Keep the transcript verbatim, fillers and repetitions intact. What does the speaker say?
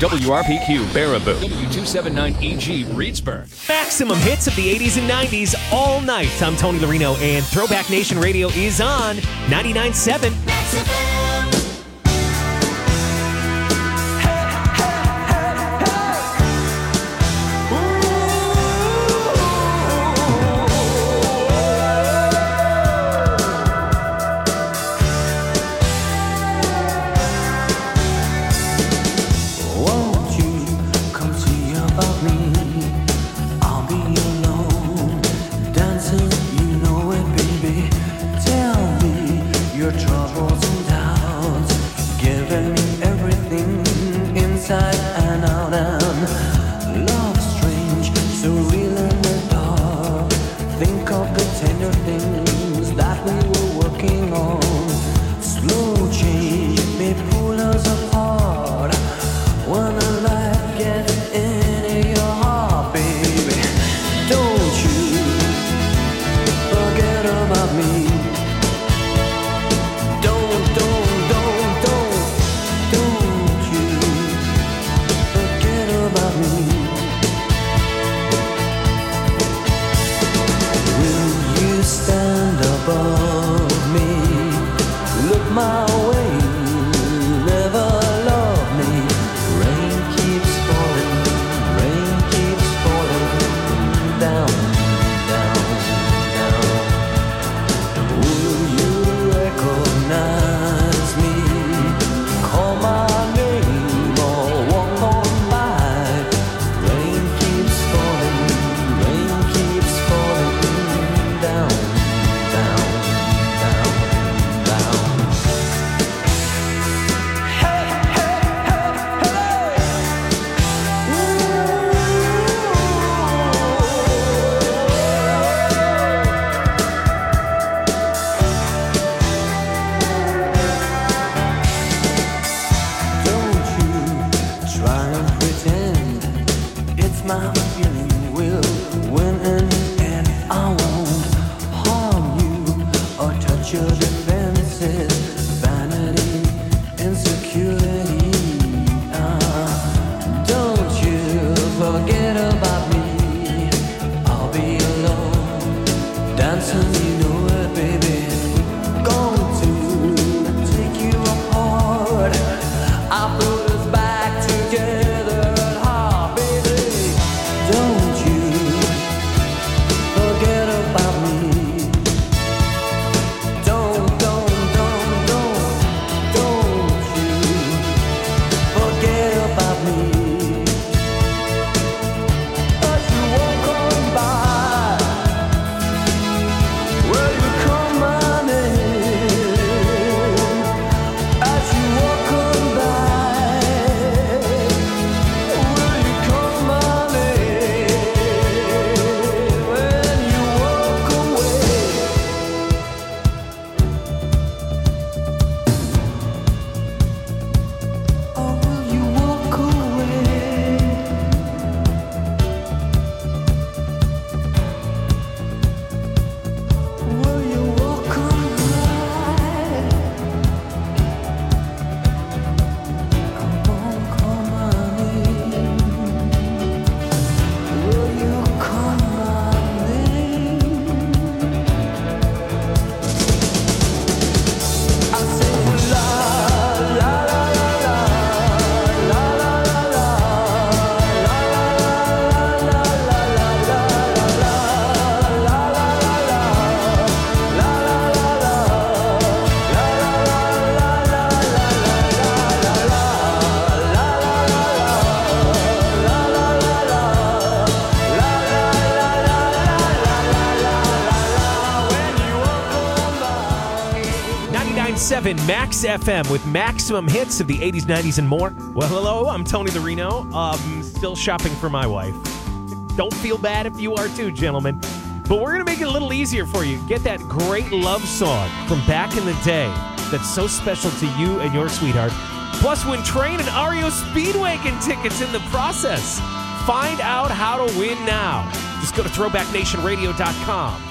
W R P Q, Baraboo. W two seventy-nine E G, Reedsburg. Maximum hits of the eighties and nineties all night. I'm Tony Larino, and Throwback Nation Radio is on ninety-nine point seven. seven Max F M with maximum hits of the eighties, nineties, and more. Well, hello, I'm Tony Larino. Um, still shopping for my wife. Don't feel bad if you are too, gentlemen. But we're going to make it a little easier for you. Get that great love song from back in the day that's so special to you and your sweetheart. Plus, win train and R E O Speedwagon tickets in the process. Find out how to win now. Just go to throwback nation radio dot com.